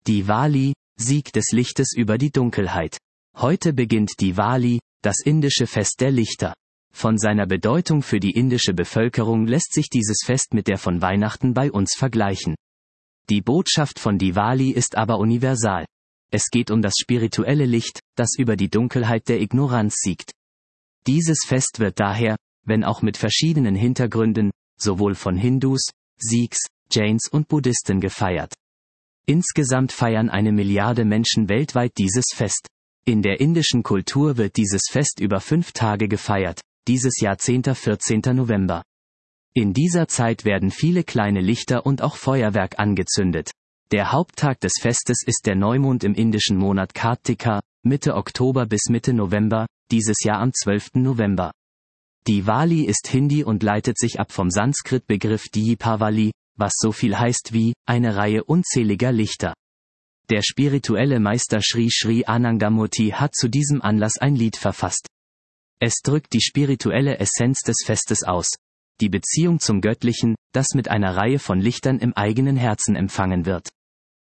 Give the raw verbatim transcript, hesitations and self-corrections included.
Diwali, Sieg des Lichtes über die Dunkelheit. Heute beginnt Diwali, das indische Fest der Lichter. Von seiner Bedeutung für die indische Bevölkerung lässt sich dieses Fest mit der von Weihnachten bei uns vergleichen. Die Botschaft von Diwali ist aber universal. Es geht um das spirituelle Licht, das über die Dunkelheit der Ignoranz siegt. Dieses Fest wird daher, wenn auch mit verschiedenen Hintergründen, sowohl von Hindus, Sikhs, Jains und Buddhisten gefeiert. Insgesamt feiern eine Milliarde Menschen weltweit dieses Fest. In der indischen Kultur wird dieses Fest über fünf Tage gefeiert, dieses Jahr zehnten bis vierzehnten November. In dieser Zeit werden viele kleine Lichter und auch Feuerwerk angezündet. Der Haupttag des Festes ist der Neumond im indischen Monat Kartika, Mitte Oktober bis Mitte November, dieses Jahr am zwölften November. Diwali ist Hindi und leitet sich ab vom Sanskrit-Begriff Deepavali, was so viel heißt wie, eine Reihe unzähliger Lichter. Der spirituelle Meister Sri Sri Anandamurti hat zu diesem Anlass ein Lied verfasst. Es drückt die spirituelle Essenz des Festes aus. Die Beziehung zum Göttlichen, das mit einer Reihe von Lichtern im eigenen Herzen empfangen wird.